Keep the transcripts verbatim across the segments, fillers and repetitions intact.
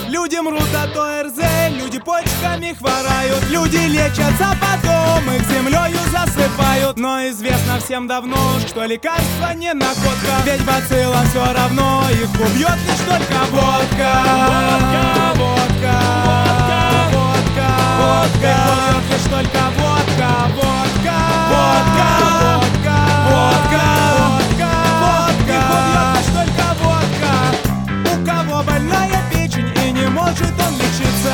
Люди мрут от ОРЗ, люди почками хворают. Люди лечатся, потом их землею засыпают. Но известно всем давно, что лекарство не находка, ведь бациллам все равно, их убьет лишь только водка. Водка, водка, водка, водка, их убьет лишь только водка, водка, водка, водка, водка, водка, водка, их убьет лишь только водка. У кого больная печень и не может он лечиться,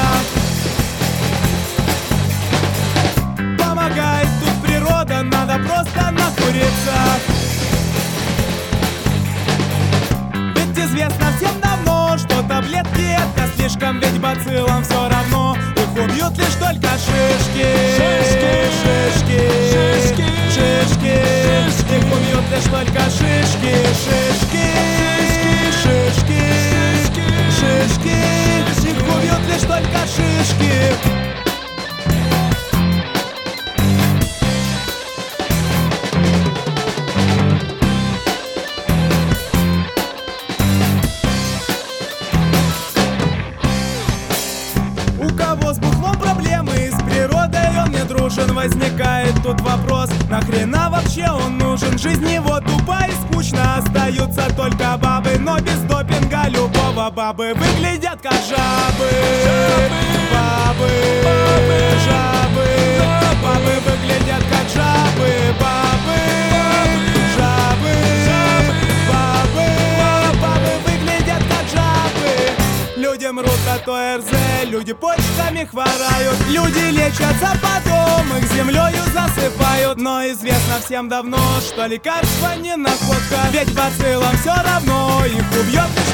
помогает тут природа, надо просто накуриться. Ведь известно всем давно, что таблетки это слишком, ведь бациллам все равно, их убьют лишь только шишки. Шишки, шишки, шишки, шишки, их убьют лишь только шишки, шишки, шишки, шишки, их убьют лишь только шишки. С бухлом проблемы, и с природой он не дружен. Возникает тут вопрос, нахрена вообще он нужен? Жизнь его тупа и скучно, остаются только бабы. Но без допинга любого бабы выглядят как жабы. Бабы, бабы, жабы, бабы выглядят как жабы. Бабы, жабы, бабы, бабы выглядят как жабы. Люди мрут от ОРЗ, люди почками хворают. Люди лечатся, потом их землею засыпают. Но известно всем давно, что лекарство не находка, ведь бациллам все равно, их убьет